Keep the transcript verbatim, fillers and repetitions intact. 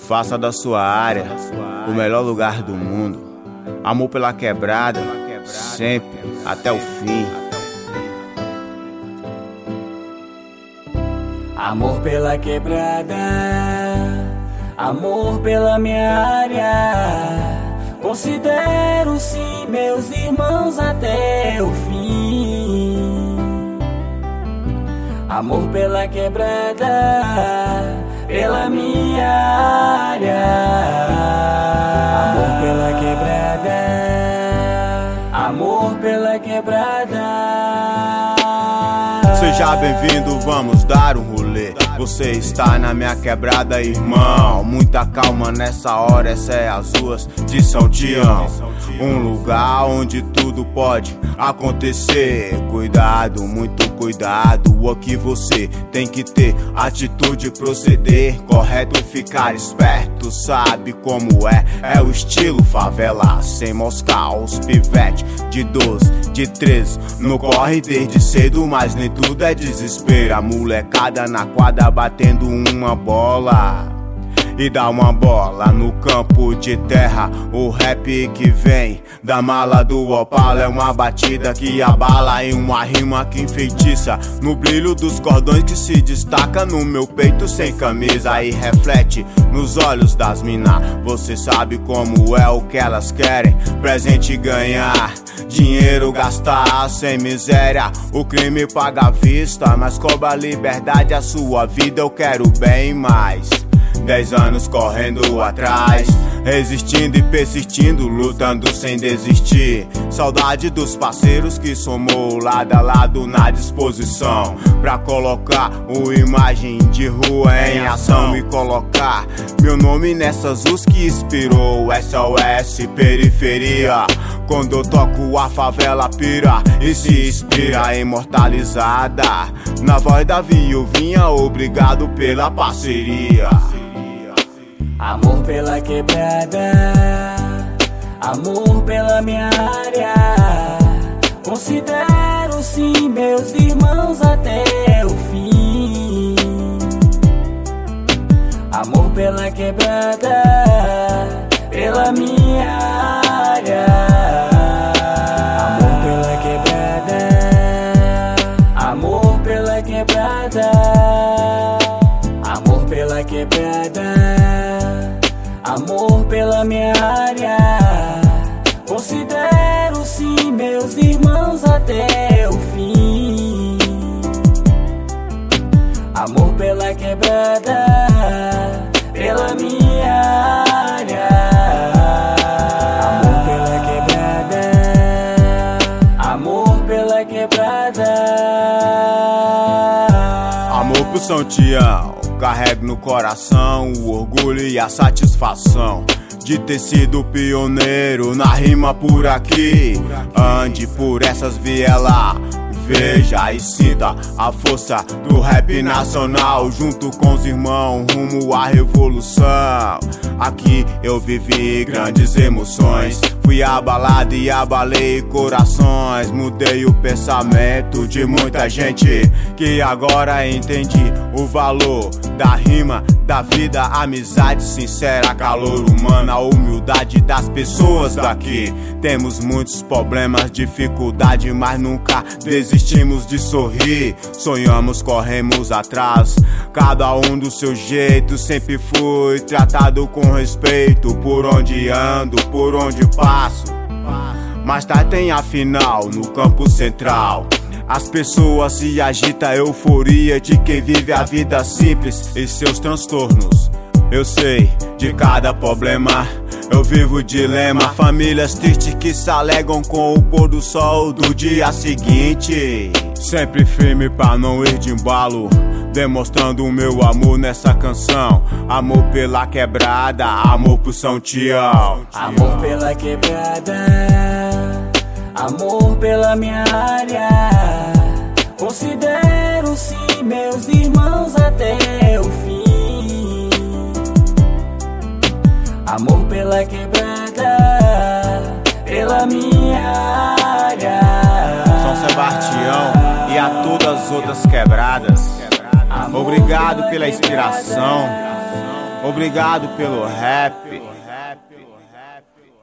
Faça da sua área o melhor lugar do mundo. Amor pela quebrada, sempre, até o fim. Amor pela quebrada, amor pela minha área. Considero sim meus irmãos até o fim. Amor pela quebrada, pela minha área. Amor pela quebrada, amor pela quebrada. Seja bem-vindo, vamos dar um rolê. Você está na minha quebrada, irmão. Muita calma nessa hora, essa é as ruas de São Tião. Um lugar onde tudo pode acontecer. Cuidado, muito cuidado. O que você tem que ter atitude, proceder correto, ficar esperto. Sabe como é? É o estilo favela, sem moscar os pivete de doze, de treze. No corre desde cedo, mas nem tudo é desespero. A molecada na quadra batendo uma bola e dá uma bola no campo de terra. O rap que vem da mala do Opala é uma batida que abala em uma rima que enfeitiça no brilho dos cordões que se destaca no meu peito sem camisa e reflete nos olhos das minas. Você sabe como é o que elas querem: presente ganhar, dinheiro gastar, sem miséria. O crime paga à vista, mas cobra a liberdade. A sua vida eu quero bem mais. Dez anos correndo atrás, resistindo e persistindo, lutando sem desistir. Saudade dos parceiros que somou lado a lado na disposição pra colocar uma imagem de rua em ação e colocar meu nome nessas luzes que inspirou S O S Periferia. Quando eu toco a favela pira e se inspira, imortalizada na voz da Viuvinha. Obrigado pela parceria. Amor pela quebrada, amor pela minha área. Considero sim meus irmãos até o fim. Amor pela quebrada, pela minha área. Amor pela quebrada, amor pela quebrada. Amor pela quebrada, amor pela minha área. Considero sim meus irmãos até o fim. Amor pela quebrada, pela minha área. Amor pela quebrada, amor pela quebrada. Amor pro São Tião, carrego no coração o orgulho e a satisfação de ter sido pioneiro na rima por aqui. Ande por essas vielas, veja e sinta a força do rap nacional. Junto com os irmãos rumo à revolução. Aqui eu vivi grandes emoções, fui abalado e abalei corações. Mudei o pensamento de muita gente que agora entendi o valor da rima, da vida, amizade sincera, calor humano, a humildade das pessoas daqui. Temos muitos problemas, dificuldade, mas nunca desistimos de sorrir. Sonhamos, corremos atrás, cada um do seu jeito. Sempre fui tratado com respeito por onde ando, por onde passo. Mas tá tem a final no campo central. As pessoas se agitam, a euforia de quem vive a vida simples e seus transtornos. Eu sei de cada problema, eu vivo dilema. Famílias tristes que se alegam com o pôr do sol do dia seguinte. Sempre firme pra não ir de embalo, demonstrando o meu amor nessa canção. Amor pela quebrada, amor pro São Tião. Amor pela quebrada, amor pela minha área. Considero sim meus irmãos até o fim. Amor pela quebrada, pela minha área. São Sebastião e a todas as outras quebradas, obrigado pela inspiração. Obrigado pelo rap.